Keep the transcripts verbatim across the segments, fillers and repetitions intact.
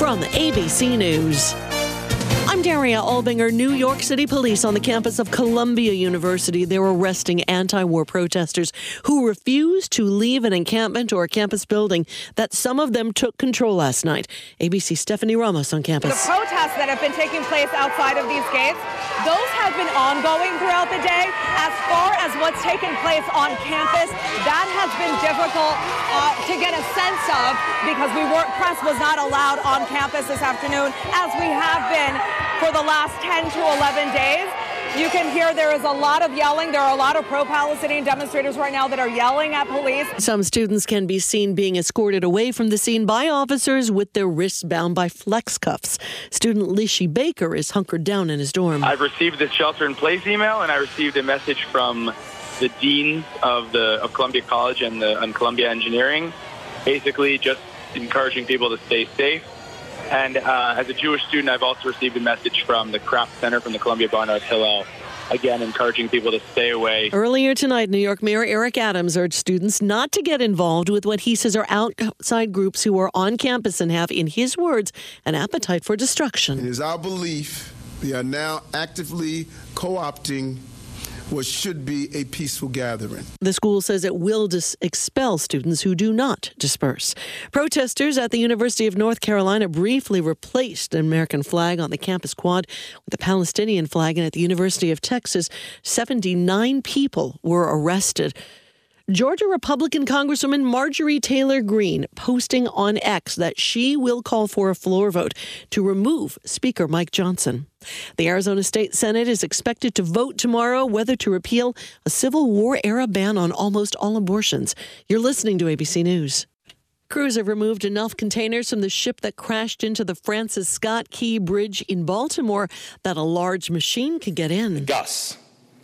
From A B C News, I'm Daria Albinger. New York City police on the campus of Columbia University. They're arresting anti-war protesters who refused to leave an encampment or a campus building that some of them took control last night. A B C's Stephanie Ramos on campus. The protests that have been taking place outside of these gates, those have been ongoing throughout the day. As far as what's taken place on campus, that has been difficult uh, to get a sense of because we weren't, press was not allowed on campus this afternoon, as we have been for the last ten to eleven days. You can hear there is a lot of yelling. There are a lot of pro-Palestinian demonstrators right now that are yelling at police. Some students can be seen being escorted away from the scene by officers with their wrists bound by flex cuffs. Student Lishi Baker is hunkered down in his dorm. I've received this shelter-in-place email, and I received a message from the dean of the of Columbia College and the and Columbia Engineering, basically just encouraging people to stay safe. And uh, as a Jewish student, I've also received a message from the Kraft Center from the Columbia Barnard Hillel, again, encouraging people to stay away. Earlier tonight, New York Mayor Eric Adams urged students not to get involved with what he says are outside groups who are on campus and have, in his words, an appetite for destruction. It is our belief they are now actively co-opting what should be a peaceful gathering. The school says it will dis- expel students who do not disperse. Protesters at the University of North Carolina briefly replaced an American flag on the campus quad with a Palestinian flag, and at the University of Texas, seventy-nine people were arrested. Georgia Republican Congresswoman Marjorie Taylor Greene posting on X that she will call for a floor vote to remove Speaker Mike Johnson. The Arizona State Senate is expected to vote tomorrow whether to repeal a Civil War-era ban on almost all abortions. You're listening to A B C News. Crews have removed enough containers from the ship that crashed into the Francis Scott Key Bridge in Baltimore that a large machine can get in. Gus,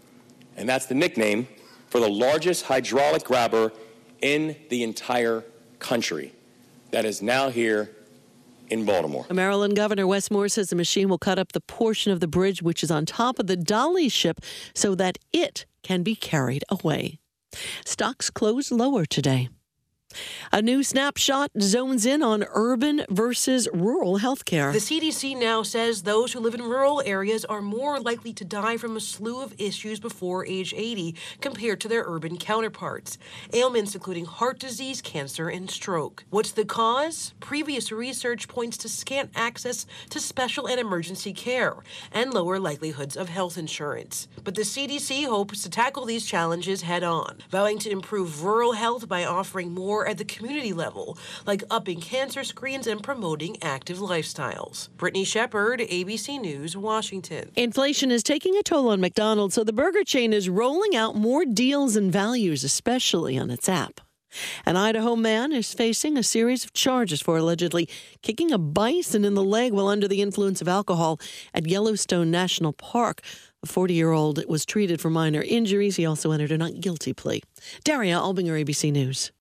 and that's the nickname for the largest hydraulic grabber in the entire country that is now here in Baltimore. Maryland Governor Wes Moore says the machine will cut up the portion of the bridge which is on top of the Dolly ship so that it can be carried away. Stocks closed lower today. A new snapshot zones in on urban versus rural health care. The C D C now says those who live in rural areas are more likely to die from a slew of issues before age eighty compared to their urban counterparts. Ailments including heart disease, cancer, and stroke. What's the cause? Previous research points to scant access to special and emergency care and lower likelihoods of health insurance. But the C D C hopes to tackle these challenges head on, vowing to improve rural health by offering more at the community level, like upping cancer screens and promoting active lifestyles. Brittany Shepard, A B C News, Washington. Inflation is taking a toll on McDonald's, so the burger chain is rolling out more deals and values, especially on its app. An Idaho man is facing a series of charges for allegedly kicking a bison in the leg while under the influence of alcohol at Yellowstone National Park. A forty-year-old was treated for minor injuries. He also entered a not guilty plea. Daria Albinger, A B C News.